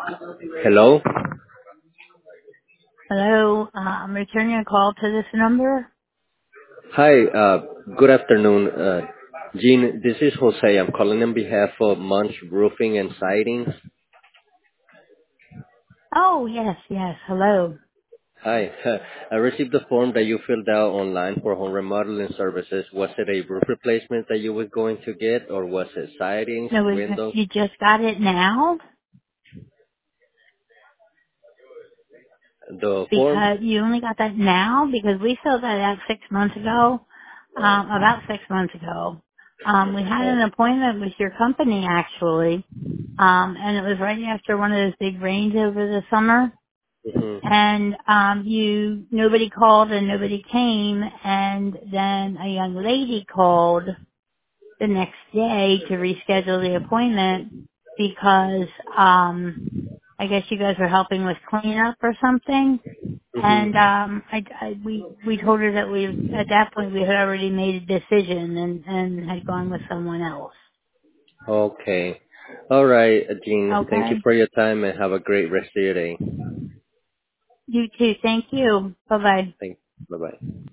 Hello. Hello, I'm returning a call to this number. Hi, good afternoon. Jean, this is Jose. I'm calling on behalf of Munch Roofing and Sidings. Oh, yes, yes, hello. Hi. I received the form that you filled out online for home remodeling services. Was it a roof replacement that you were going to get, or was it sidings, No, windows? you just got it now? The form? Because you only got that now? Because we filled that out 6 months ago, about 6 months ago. We had Oh, an appointment with your company actually, and it was right after one of those big rains over the summer. mhm. And, nobody called and nobody came, and then a young lady called the next day to reschedule the appointment because I guess you guys were helping with cleanup or something. And Mhm. we told her that we at that point we had already made a decision and had gone with someone else. Okay. All right, Jean. Thank you Okay. for your time and have a great rest of your day. You too. Thank you. Bye bye. Thanks. Bye bye.